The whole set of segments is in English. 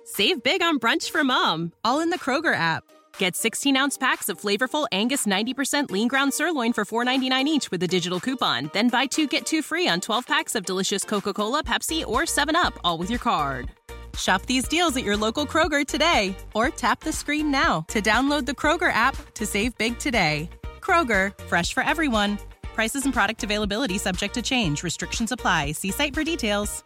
Save big on brunch for mom, all in the Kroger app. Get 16-ounce packs of flavorful Angus 90% lean ground sirloin for $4.99 each with a digital coupon. Then buy 2, get 2 free on 12 packs of delicious Coca-Cola, Pepsi, or 7-Up, all with your card. Shop these deals at your local Kroger today, or tap the screen now to download the Kroger app to save big today. Kroger, fresh for everyone. Prices and product availability subject to change. Restrictions apply. See site for details.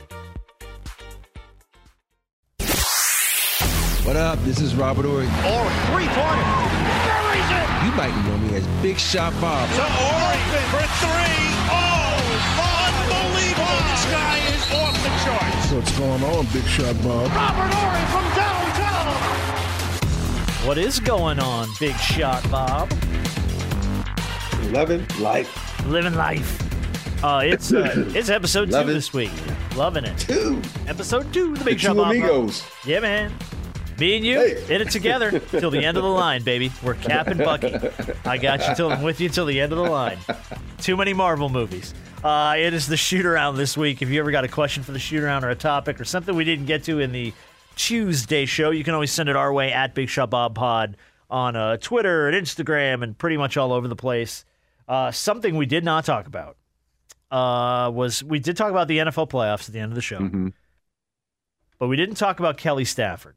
What up? This is Robert Ory. Ory, three-pointer. Buries it! You might know me as Big Shot Bob. To Ory for three. Oh, unbelievable. This guy is off the charts. What's going on, Big Shot Bob? Robert Ory from downtown. What is going on, Big Shot Bob? Living life. Living life. It's episode 2 this week. Loving it. 2. Episode 2 of the Big The Shot two Bob. amigos. Yeah, man. Me and you, in it together till the end of the line, baby. We're Cap and Bucky. I got you I'm with you till the end of the line. Too many Marvel movies. It is the shoot-around this week. If you ever got a question for the shoot-around or a topic or something we didn't get to in the Tuesday show, you can always send it our way at Big Shot Bob Pod on Twitter and Instagram and pretty much all over the place. Something we did not talk about was we did talk about the NFL playoffs at the end of the show, but we didn't talk about Kelly Stafford.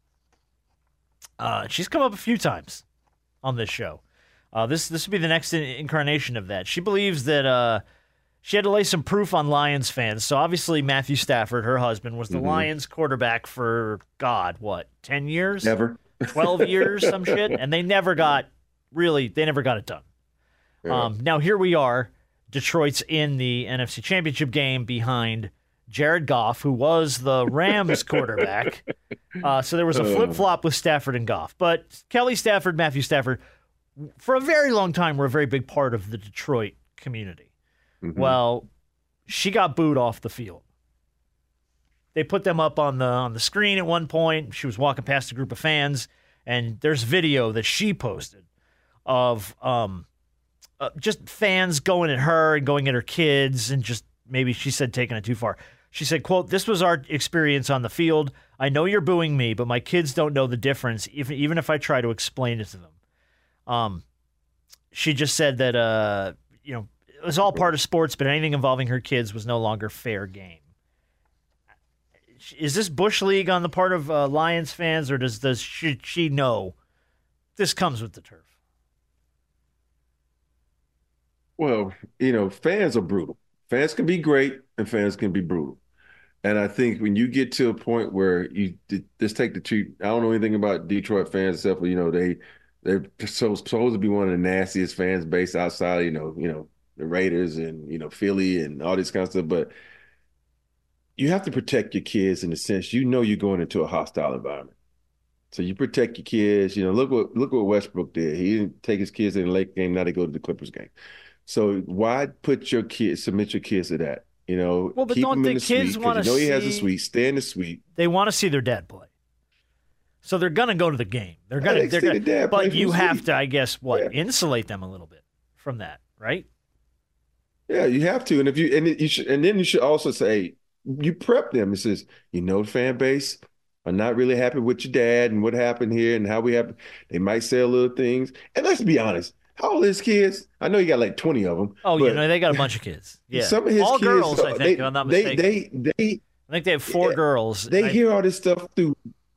She's come up a few times on this show. This would be the next incarnation of that. She believes that she had to lay some proof on Lions fans. So obviously Matthew Stafford, her husband, was the Lions quarterback for, 10 years? Never. 12 years, some shit. And they never got it done. Yeah. Now here we are. Detroit's in the NFC Championship game behind Jared Goff, who was the Rams quarterback. So there was a flip-flop with Stafford and Goff. But Kelly Stafford, Matthew Stafford, for a very long time, were a very big part of the Detroit community. Well, she got booed off the field. They put them up on the screen at one point. She was walking past a group of fans, and there's video that she posted of just fans going at her and going at her kids, and just maybe she said taking it too far. She said, quote, "This was our experience on the field. I know you're booing me, but my kids don't know the difference, even if I try to explain it to them." She just said that, it was all part of sports, but anything involving her kids was no longer fair game. Is this Bush League on the part of Lions fans, or should she know this comes with the turf? Well, fans are brutal. Fans can be great and fans can be brutal. And I think when you get to a point where you just take the two, I don't know anything about Detroit fans except for, they're supposed to be one of the nastiest fans based outside, the Raiders and, Philly and all this kind of stuff. But you have to protect your kids in the sense, you're going into a hostile environment. So you protect your kids. Look what Westbrook did. He didn't take his kids in the Lake game. Now they go to the Clippers game. So why submit your kids to that? Well, but keep don't them in the the kids suite, want to see? He has a suite. Stay in the suite. They want to see their dad play, so they're gonna go to the game. They're gonna. But you have to, I guess, insulate them a little bit from that, right? Yeah, you have to, and then you should also say you prep them. It says, fan base are not really happy with your dad and what happened here and how we have. They might say a little things, and let's be honest. How old are his kids? I know you got like 20 of them. Oh, they got a bunch of kids. Yeah, some of his all kids, girls. I think, if I'm not mistaken. I think they have 4 girls. They hear all this stuff through.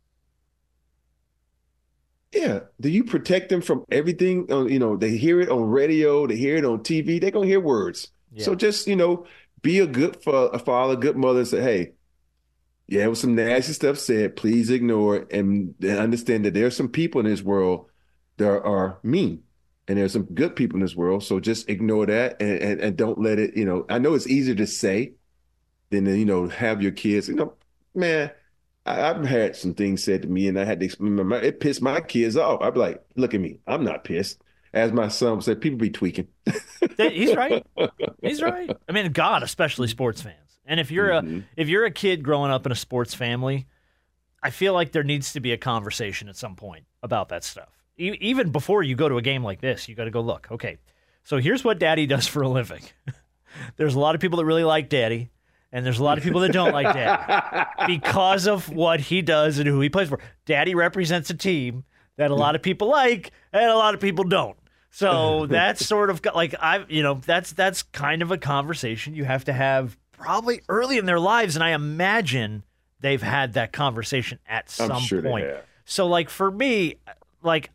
Yeah, do you protect them from everything? They hear it on radio, they hear it on TV. They're gonna hear words. Yeah. So just be a good father, good mother, and say, hey, yeah, it was some nasty stuff said. Please ignore it and understand that there's some people in this world that are mean. And there's some good people in this world, so just ignore that and don't let it, I know it's easier to say than to, have your kids, man, I've had some things said to me and I had to explain, it pissed my kids off. I'd be like, look at me, I'm not pissed. As my son would say, people be tweaking. He's right. He's right. I mean, God, especially sports fans. And if you're a kid growing up in a sports family, I feel like there needs to be a conversation at some point about that stuff. Even before you go to a game like this, you got to go, look, okay, so here's what Daddy does for a living. There's a lot of people that really like Daddy, And there's a lot of people that don't like Daddy because of what he does and who he plays for. Daddy represents a team that a lot of people like and a lot of people don't. So that's sort of like that's kind of a conversation you have to have probably early in their lives, and I imagine they've had that conversation at some point. So like for me, like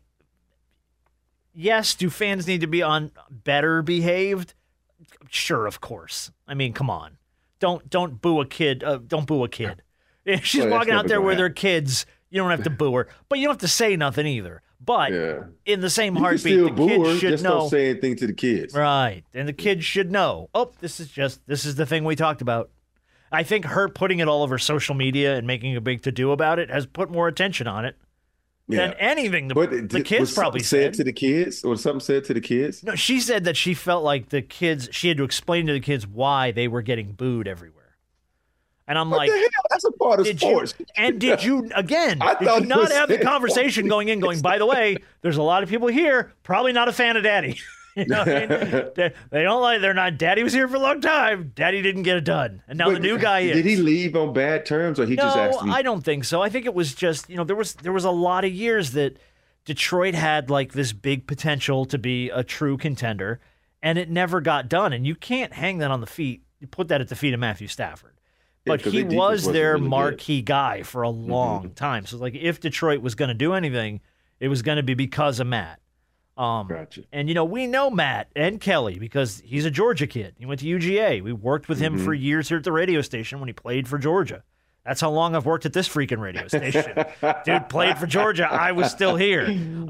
yes, do fans need to be on better behaved? Sure, of course. I mean, come on. Don't boo a kid. Don't boo a kid. If she's walking out there with her kids, you don't have to boo her, but you don't have to say nothing either. But in the same heartbeat, the kids should know. Don't say anything to the kids, right? And the kids should know. Oh, this is the thing we talked about. I think her putting it all over social media and making a big to-do about it has put more attention on it than anything the kids probably said to the kids. Or something said to the kids? No, she said that she felt like the kids. She had to explain to the kids why they were getting booed everywhere. And I'm like, the hell? That's a part of sports. Did you not have the conversation going, by the way, there's a lot of people here probably not a fan of Daddy. You know what I mean? They don't like, they're not, Daddy was here for a long time. Daddy didn't get it done. And now the new guy is. Did he leave on bad terms or he just asked me? I don't think so. I think it was just, there was a lot of years that Detroit had like this big potential to be a true contender and it never got done. And you can't hang that on the feet. You put that at the feet of Matthew Stafford. But he was their marquee guy for a long time. So, like, if Detroit was going to do anything, it was going to be because of Matt. Gotcha. And, we know Matt and Kelly because he's a Georgia kid. He went to UGA. We worked with him for years here at the radio station when he played for Georgia. That's how long I've worked at this freaking radio station. Dude played for Georgia. I was still here.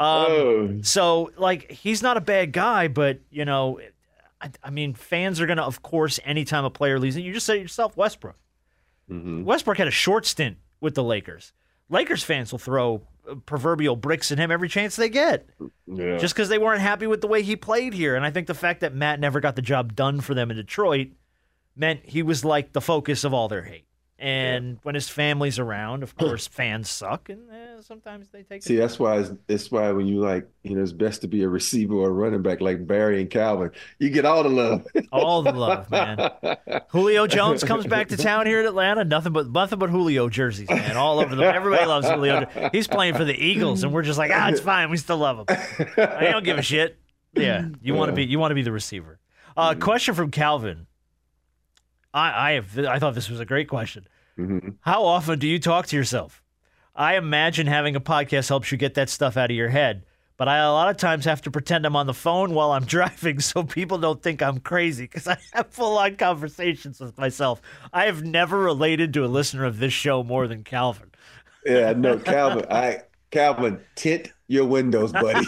So, like, he's not a bad guy, but, I mean, fans are going to, of course, anytime a player leaves, and you just said it yourself, Westbrook. Westbrook had a short stint with the Lakers. Lakers fans will throw proverbial bricks at him every chance they get. Yeah. Just because they weren't happy with the way he played here. And I think the fact that Matt never got the job done for them in Detroit meant he was like the focus of all their hate. And when his family's around, of course, fans suck, and sometimes they take. See, that's why when you it's best to be a receiver or a running back like Barry and Calvin. You get all the love, all the love, man. Julio Jones comes back to town here in Atlanta. Nothing but Julio jerseys, man, all over them. Everybody loves Julio. He's playing for the Eagles, and we're just like, it's fine. We still love him. I don't give a shit. Yeah, you want to be the receiver. Question from Calvin. I thought this was a great question. How often do you talk to yourself? I imagine having a podcast helps you get that stuff out of your head, but I a lot of times have to pretend I'm on the phone while I'm driving so people don't think I'm crazy because I have full-on conversations with myself. I have never related to a listener of this show more than Calvin. Yeah, no, Calvin, tint your windows, buddy.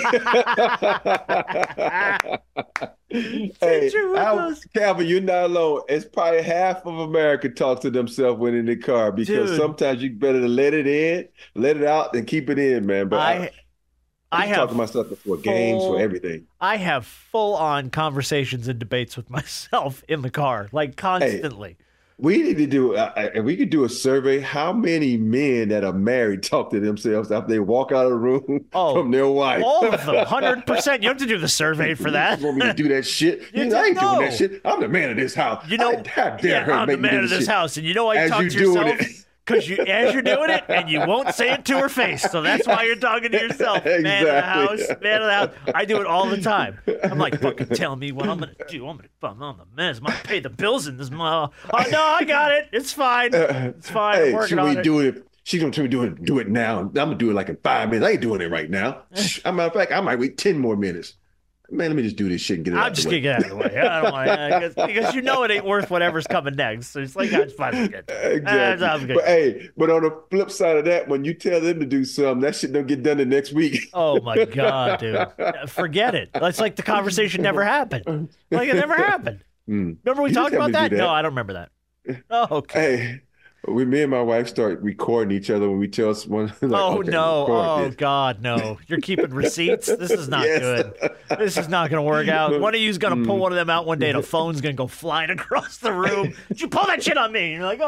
Hey, Calvin, you're not alone. It's probably half of America talk to themselves when in the car because sometimes you better let it in, let it out, and keep it in, man. But I have talked to myself before games, for everything. I have full-on conversations and debates with myself in the car, like constantly. Hey, we need to do, if we could do a survey, how many men that are married talk to themselves after they walk out of the room from their wife? All of them, 100%. You have to do the survey for that. You want me to do that shit? I ain't doing that shit. I'm the man of this house. I'm the man of this house. And you know why you talk to yourself? Because as you're doing it, and you won't say it to her face. So that's why you're talking to yourself. Exactly. Man of the house. I do it all the time. I'm like, fucking tell me what I'm going to do. I'm the man. I'm going to pay the bills in this month. Oh, no, I got it. It's fine. It's fine. Hey, I'm working on it. She's going to do it now. I'm going to do it like in 5 minutes. I ain't doing it right now. As a matter of fact, I might wait 10 more minutes. Man, let me just do this shit and get it out of the way. I'm just going to get out of the way. I don't want because it ain't worth whatever's coming next. So it's like, it's fine. Exactly. But on the flip side of that, when you tell them to do something, that shit don't get done the next week. Oh, my God, dude. Forget it. It's like the conversation never happened. Like it never happened. Remember we talked about that? No, I don't remember that. Oh, okay. Hey. Me and my wife start recording each other when we tell someone. God, no! You're keeping receipts. This is not good. This is not going to work out. One of you's going to pull one of them out one day, and a phone's going to go flying across the room. Did you pull that shit on me? And you're like,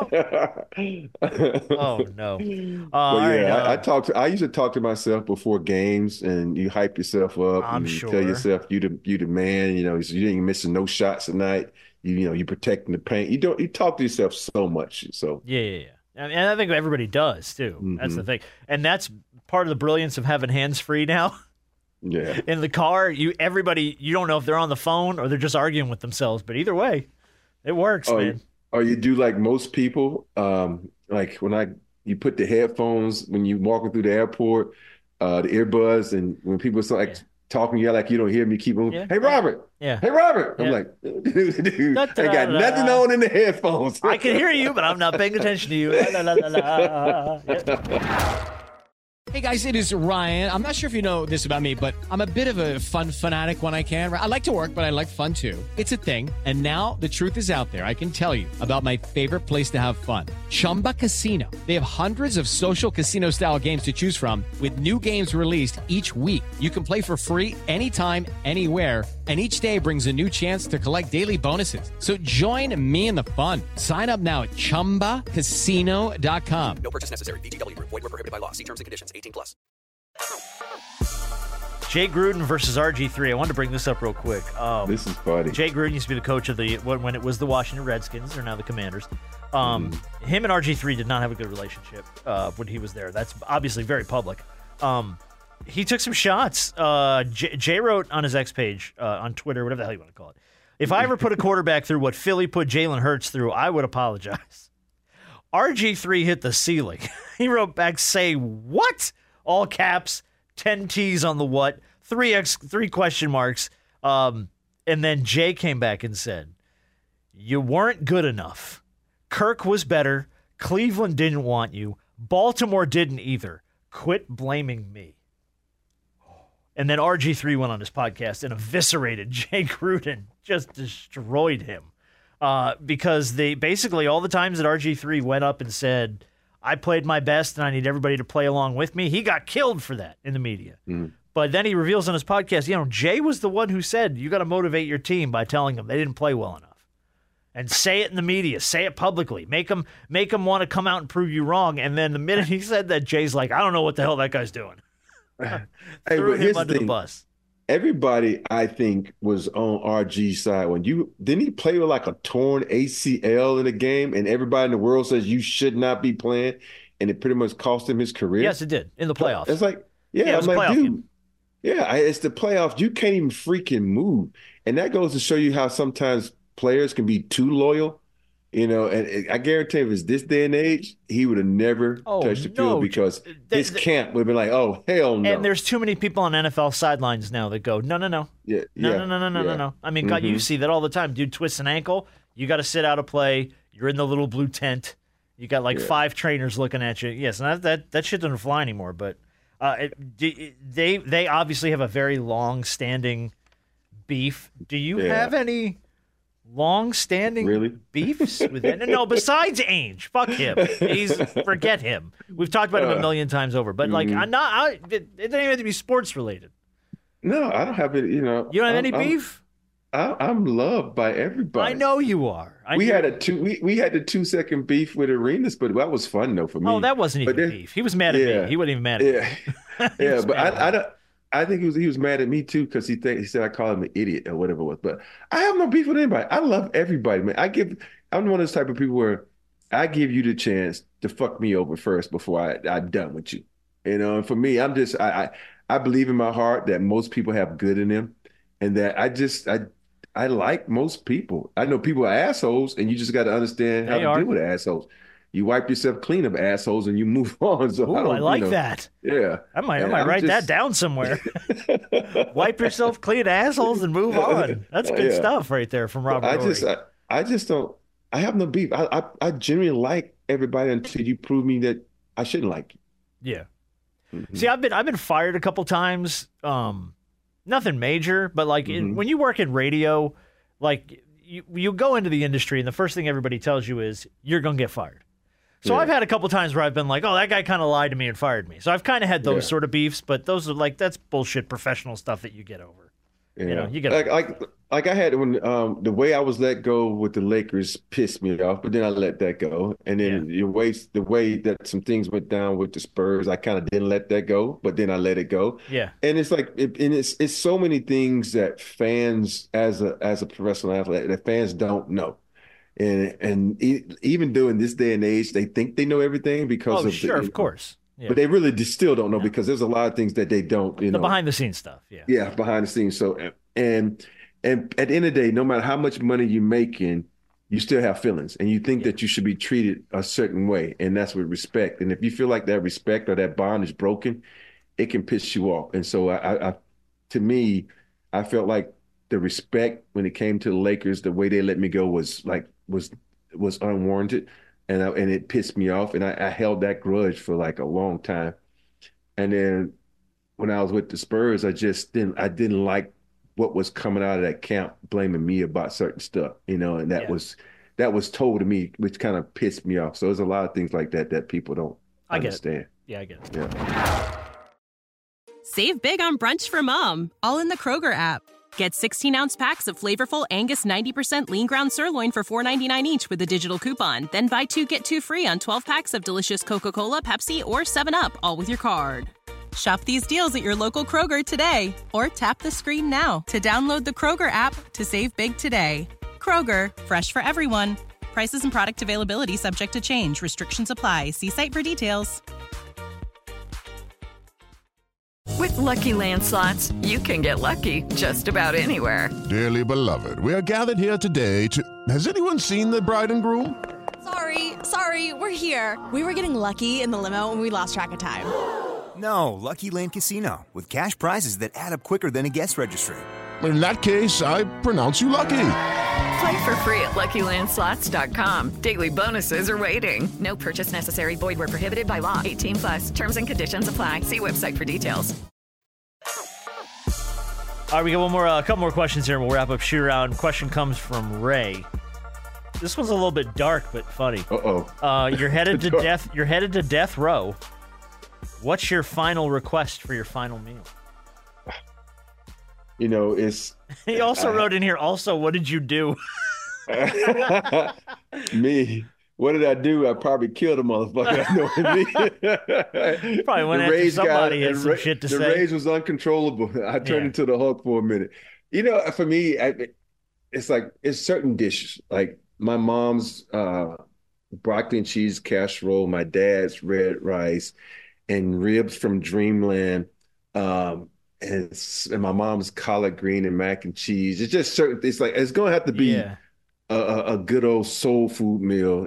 oh no. I used to talk to myself before games, and you hype yourself up. I'm and sure. Tell yourself you the man. You didn't miss no shots tonight. you protecting the paint. You talk to yourself so much. So yeah. And I think everybody does too. Mm-hmm. That's the thing, and that's part of the brilliance of having hands free now. Yeah. In the car, you don't know if they're on the phone or they're just arguing with themselves, but either way, it works, man. Or you do like most people, like you put the headphones when you walking through the airport, the earbuds, and when people start talking, you like you don't hear me, keep moving. Yeah. Hey Robert. Yeah. Hey Robert. I'm like, dude, I got nothing on in the headphones. I can hear you, but I'm not paying attention to you. Hey guys, it is Ryan. I'm not sure if you know this about me, but I'm a bit of a fun fanatic when I can. I like to work, but I like fun too. It's a thing. And now the truth is out there. I can tell you about my favorite place to have fun. Chumba Casino. They have hundreds of social casino style games to choose from with new games released each week. You can play for free anytime, anywhere. And each day brings a new chance to collect daily bonuses. So join me in the fun. Sign up now at ChumbaCasino.com. No purchase necessary. VGW. Void where prohibited by law. See terms and conditions. 18+. Jay Gruden versus RG3. I wanted to bring this up real quick. This is funny. Jay Gruden used to be the coach of when it was the Washington Redskins. They're now the Commanders. Him and RG3 did not have a good relationship when he was there. That's obviously very public. He took some shots. Jay wrote on his X page, on Twitter, whatever the hell you want to call it. If I ever put a quarterback through what Philly put Jalen Hurts through, I would apologize. RG3 hit the ceiling. He wrote back, say what? All caps, 10 T's on the what, 3 question marks. And then Jay came back and said, you weren't good enough. Kirk was better. Cleveland didn't want you. Baltimore didn't either. Quit blaming me. And then RG3 went on his podcast and eviscerated Jay Gruden, just destroyed him. Because they basically all the times that RG3 went up and said, I played my best and I need everybody to play along with me, he got killed for that in the media. But then he reveals on his podcast, Jay was the one who said, you got to motivate your team by telling them they didn't play well enough. And say it in the media, say it publicly, make them want to come out and prove you wrong. And then the minute he said that, Jay's like, I don't know what the hell that guy's doing. Threw him under the bus. Everybody, I think, was on RG's side. Didn't he play with like a torn ACL in a game, and everybody in the world says you should not be playing, and it pretty much cost him his career? Yes, it did in the playoffs. It's like, it was I'm like, dude, game. It's the playoffs. You can't even freaking move, and that goes to show you how sometimes players can be too loyal. And I guarantee if it's this day and age, he would have never touched the field because his camp would have been like, oh, hell no. And there's too many people on NFL sidelines now that go, no. No. I mean, God, you see that all the time. Dude twists an ankle. You got to sit out a play. You're in the little blue tent. You got like 5 trainers looking at you. Yes, and that shit doesn't fly anymore. But they obviously have a very long-standing beef. Do you have any long-standing beefs with it? No, besides Ainge. Fuck him. Forget him. We've talked about him a million times over. But it doesn't even have to be sports related. No, I don't have it. You don't have any beef? I'm loved by everybody. I know you are. We had the 2-second beef with Arenas, but that was fun though for me. Oh, that wasn't even beef. He was mad at me. He wasn't even mad at me. But I think he was mad at me too because he said I called him an idiot or whatever it was. But I have no beef with anybody. I love everybody, man. I'm one of those type of people where I give you the chance to fuck me over first before I'm done with you. And for me, I'm just I believe in my heart that most people have good in them, and that I like most people. I know people are assholes, and you just got to understand how to deal with assholes. You wipe yourself clean of assholes and you move on. So I like that. Yeah. I might write that down somewhere. Wipe yourself clean of assholes and move on. That's good stuff right there from Robert Horry. I just don't, I have no beef. I genuinely like everybody until you prove me that I shouldn't like you. Yeah. Mm-hmm. See, I've been fired a couple times. Nothing major, but like when you work in radio, like you go into the industry and the first thing everybody tells you is you're going to get fired. So I've had a couple times where I've been like, oh, that guy kind of lied to me and fired me. So I've kind of had those sort of beefs, but those are like, that's bullshit professional stuff that you get over. Yeah. You got like I had when the way I was let go with the Lakers pissed me off, but then I let that go. And then the way that some things went down with the Spurs, I kind of didn't let that go, but then I let it go. Yeah. And it's like it's so many things that fans as a professional athlete that fans don't know. And even during this day and age, they think they know everything because of course. Yeah. But they really just still don't know because there's a lot of things that they don't, the behind the scenes stuff. Yeah. Yeah, behind the scenes. So and at the end of the day, no matter how much money you're making, you still have feelings, and you think that you should be treated a certain way, and that's with respect. And if you feel like that respect or that bond is broken, it can piss you off. And so, to me, I felt like the respect when it came to the Lakers, the way they let me go was unwarranted, and it pissed me off, and I held that grudge for like a long time. And then when I was with the Spurs, I didn't like what was coming out of that camp, blaming me about certain stuff, and that was told to me, which kind of pissed me off. So there's a lot of things like that people don't understand. Yeah, I get it. Yeah. Save big on brunch for mom, all in the Kroger app. Get 16-ounce packs of flavorful Angus 90% lean ground sirloin for $4.99 each with a digital coupon. Then buy 2, get 2 free on 12 packs of delicious Coca-Cola, Pepsi, or 7-Up, all with your card. Shop these deals at your local Kroger today, or tap the screen now to download the Kroger app to save big today. Kroger, fresh for everyone. Prices and product availability subject to change. Restrictions apply. See site for details. With Lucky Land Slots, you can get lucky just about anywhere. Dearly beloved, we are gathered here today to... Has anyone seen the bride and groom? Sorry, we're here. We were getting lucky in the limo and we lost track of time. No, Lucky Land Casino, with cash prizes that add up quicker than a guest registry. In that case, I pronounce you lucky. Play for free at LuckyLandSlots.com. Daily bonuses are waiting. No purchase necessary. Void where prohibited by law. 18+. Terms and conditions apply. See website for details. All right, we got a couple more questions here, and we'll wrap up shoot around. Question comes from Ray. This one's a little bit dark but funny. You're headed to death. You're headed to death row. What's your final request for your final meal? It's... He also wrote in here, what did you do? Me. What did I do? I probably killed a motherfucker. Probably went after somebody had some shit to say. The rage was uncontrollable. I turned into the Hulk for a minute. For me, it's certain dishes. Like my mom's broccoli and cheese casserole, my dad's red rice, and ribs from Dreamland, and my mom's collard green and mac and cheese. It's just certain. It's like it's going to have to be a good old soul food meal,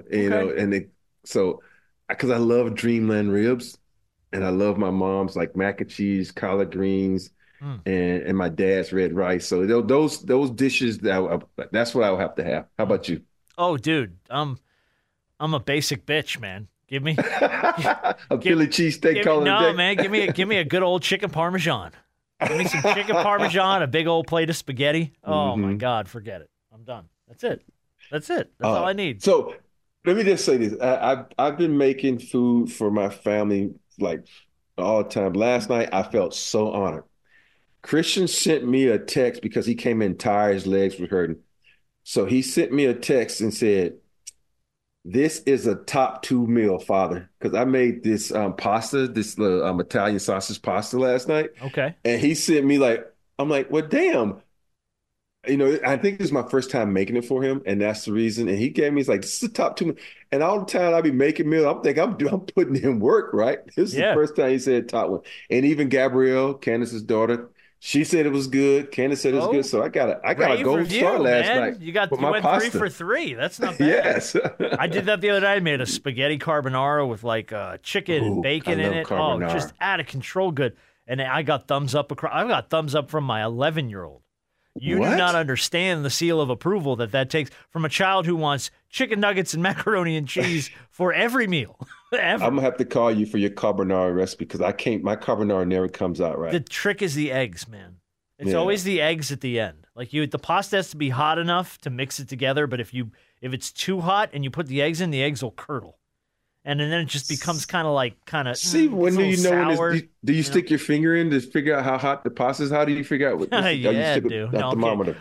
so because I love Dreamland ribs, and I love my mom's like mac and cheese, collard greens, and my dad's red rice. So those dishes that's what I would have to have. How about you? Oh, dude, I'm a basic bitch, man. Give me Philly cheesesteak. No, man. Give me a good old chicken parmesan. Give me some chicken parmesan, a big old plate of spaghetti. Oh my God, forget it. I'm done. That's it. That's all I need. So let me just say this. I've been making food for my family like all the time. Last night I felt so honored. Christian sent me a text because he came in tired, his legs were hurting. So he sent me a text and said, "This is a top 2 meal, Father." Because I made this pasta, this Italian sausage pasta last night. Okay. And he sent me I'm like, well, damn. I think this is my first time making it for him, and that's the reason. And he gave me, he's like, "This is a top 2 meal." And all the time I be making meals, I'm thinking I'm putting in work, right? This is the first time he said top 1. And even Gabrielle, Candace's daughter, she said it was good. Candace said it was good. So I got a gold star last night. You went pasta. 3 for 3. That's not bad. Yes. I did that the other night. I made a spaghetti carbonara with chicken and bacon in it. Carbonara. Oh, just out of control good. And I got thumbs up I got thumbs up from my 11-year-old. You do not understand the seal of approval that takes from a child who wants chicken nuggets and macaroni and cheese for every meal. Ever. I'm going to have to call you for your carbonara recipe because my carbonara never comes out right. The trick is the eggs, man. It's always the eggs at the end. Like the pasta has to be hot enough to mix it together, but if it's too hot and you put the eggs in, the eggs will curdle. And then it just becomes kind of. See, when do you know sour, when do you stick your finger in to figure out how hot the pasta is? How do you figure out what? Yeah, dude. No, thermometer.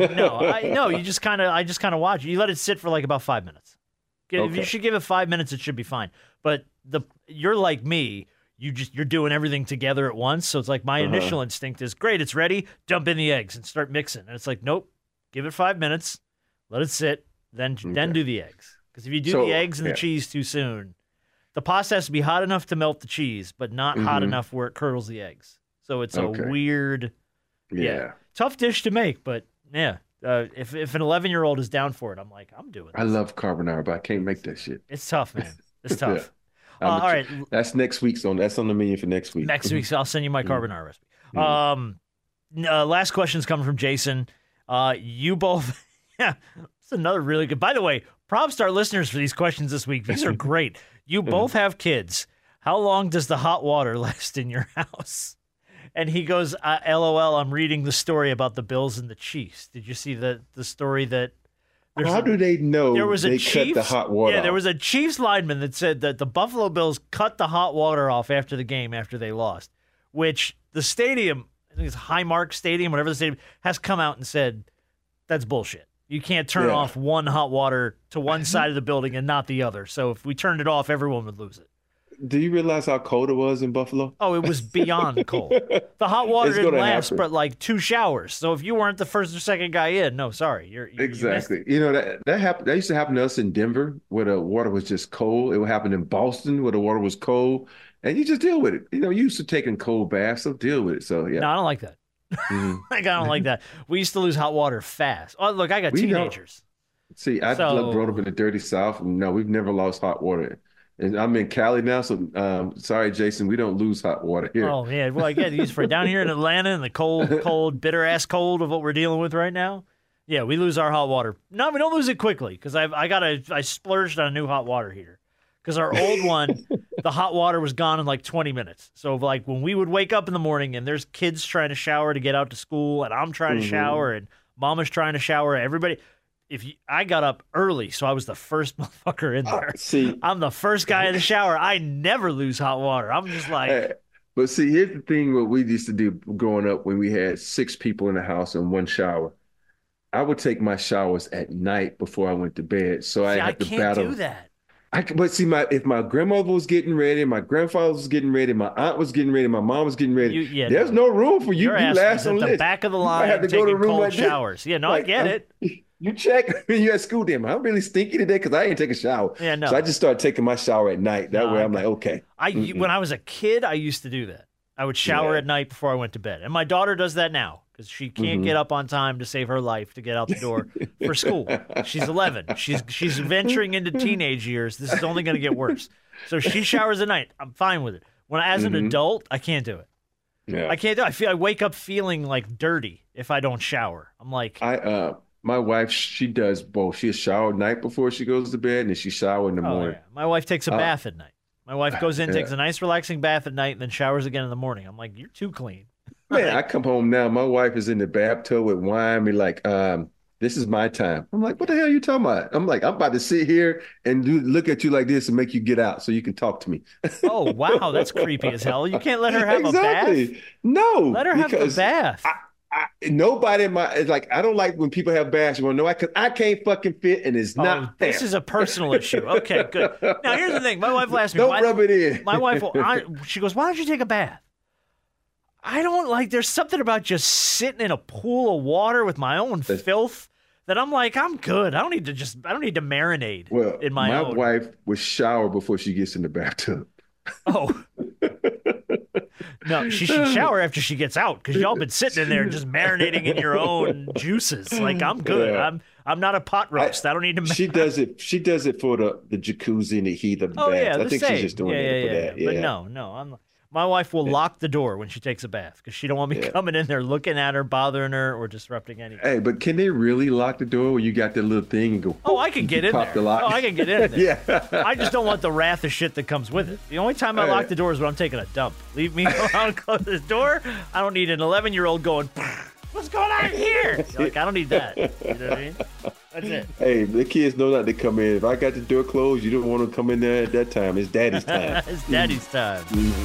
No, you just kind of watch it. You let it sit for like about 5 minutes. If you should give it 5 minutes, it should be fine. But you're like me. You're doing everything together at once. So it's like my initial instinct is, great, it's ready. Dump in the eggs and start mixing. And it's like, nope. Give it 5 minutes. Let it sit. Then do the eggs. Because if you do the eggs and the cheese too soon, the pasta has to be hot enough to melt the cheese, but not hot enough where it curdles the eggs. So it's a weird, tough dish to make. But yeah, if an 11-year-old is down for it, I'm like, I'm doing this. I love carbonara, but I can't make that shit. It's tough, man. It's tough. All right. That's next week's that's on the menu for next week. Next week, I'll send you my carbonara recipe. Last question's coming from Jason. You both, it's another really good. By the way, props to our listeners for these questions this week. These are great. You both have kids. How long does the hot water last in your house? And he goes, LOL, I'm reading the story about the Bills and the Chiefs. Did you see the story that? How do they know there was they cut the hot water off? There was a Chiefs lineman that said that the Buffalo Bills cut the hot water off after the game after they lost, which the stadium, I think it's Highmark Stadium, whatever the stadium, has come out and said, that's bullshit. You can't turn off one hot water to one side of the building and not the other. So if we turned it off, everyone would lose it. Do you realize how cold it was in Buffalo? Oh, it was beyond cold. The hot water didn't last but like 2 showers. So if you weren't the first or second guy in, no, sorry. Exactly. That happened. That used to happen to us in Denver where the water was just cold. It would happen in Boston where the water was cold. And you just deal with it. You used to taking cold baths, so deal with it. So, yeah. No, I don't like that. I don't like that. We used to lose hot water fast. Oh, look, I got teenagers. See, I grew up in the dirty South. No, we've never lost hot water. And I'm in Cali now, so sorry, Jason, we don't lose hot water here. Oh, yeah. Well, I get it. For down here in Atlanta in the cold, bitter-ass cold of what we're dealing with right now, yeah, we lose our hot water. No, we don't lose it quickly because I splurged on a new hot water heater. Because our old one, the hot water was gone in like 20 minutes. So like when we would wake up in the morning and there's kids trying to shower to get out to school and I'm trying to shower and mama's trying to shower, everybody, I got up early, so I was the first motherfucker in there. I'm the first guy in the shower. I never lose hot water. I'm just like. But see, here's the thing what we used to do growing up when we had 6 people in the house and 1 shower. I would take my showers at night before I went to bed. So I had to battle. I can't do that. But see, if my grandmother was getting ready, my grandfather was getting ready, my aunt was getting ready, my mom was getting ready. There's no room for you. You last on the list. The back of the line, have to go to room cold showers. Yeah, no, I get it. You check when you at school. Damn, I'm really stinky today because I ain't take a shower. Yeah, no. So I just started taking my shower at night. That way, I'm like, okay. When I was a kid, I used to do that. I would shower at night before I went to bed, and my daughter does that now because she can't get up on time to save her life to get out the door for school. She's 11. She's venturing into teenage years. This is only going to get worse. So she showers at night. I'm fine with it. As an adult, I can't do it. Yeah. I can't do it. I wake up feeling like dirty if I don't shower. I'm like, my wife, she does both. She'll shower at night before she goes to bed, and then she shower in the morning. Yeah. My wife takes a bath at night. My wife goes in, takes a nice relaxing bath at night, and then showers again in the morning. I'm like, you're too clean. Man, I come home now. My wife is in the bathtub with wine. Me like, this is my time. I'm like, what the hell are you talking about? I'm like, I'm about to sit here and look at you like this and make you get out so you can talk to me. Oh, wow. That's creepy as hell. You can't let her have a bath? No. Let her have a bath. Nobody in my like. I don't like when people have baths. You want to know why? Because I can't fucking fit, and it's not fair. This is a personal issue. Okay, good. Now here's the thing. My wife asked me. Don't rub it in. My wife, she goes, "Why don't you take a bath?" I don't like. There's something about just sitting in a pool of water with my own filth that I'm like, I'm good. I don't need to marinate in my own. My wife would shower before she gets in the bathtub. Oh. No, she should shower after she gets out because y'all been sitting in there just marinating in your own juices. Like, I'm good. Yeah. I'm not a pot roast. I don't need to. She does it for the jacuzzi and the heat of the bath. Yeah, I think she's just doing it for that. But no, my wife will lock the door when she takes a bath because she don't want me coming in there looking at her, bothering her, or disrupting anything. Hey, but can they really lock the door where you got that little thing and go? Oh, I can get in there. The lock. Oh, I can get in there. Yeah. I just don't want the wrath of shit that comes with it. The only time I lock the door is when I'm taking a dump. Leave me alone, close this door. I don't need an 11-year-old going. What's going on here? You're like, I don't need that. You know what I mean? That's it. Hey, the kids know not to come in. If I got the door closed, you don't want to come in there at that time. It's daddy's time. It's daddy's time.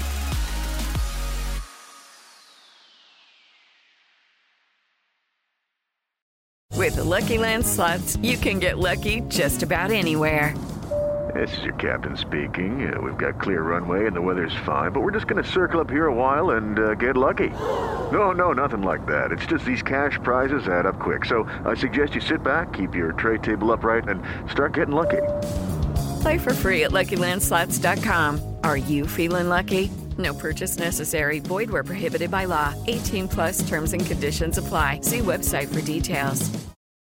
With the Lucky Land Slots, you can get lucky just about anywhere. This is your captain speaking. We've got clear runway and the weather's fine, but we're just going to circle up here a while and get lucky. No, nothing like that. It's just these cash prizes add up quick. So I suggest you sit back, keep your tray table upright, and start getting lucky. Play for free at LuckyLandSlots.com. Are you feeling lucky? No purchase necessary. Void where prohibited by law. 18+ terms and conditions apply. See website for details.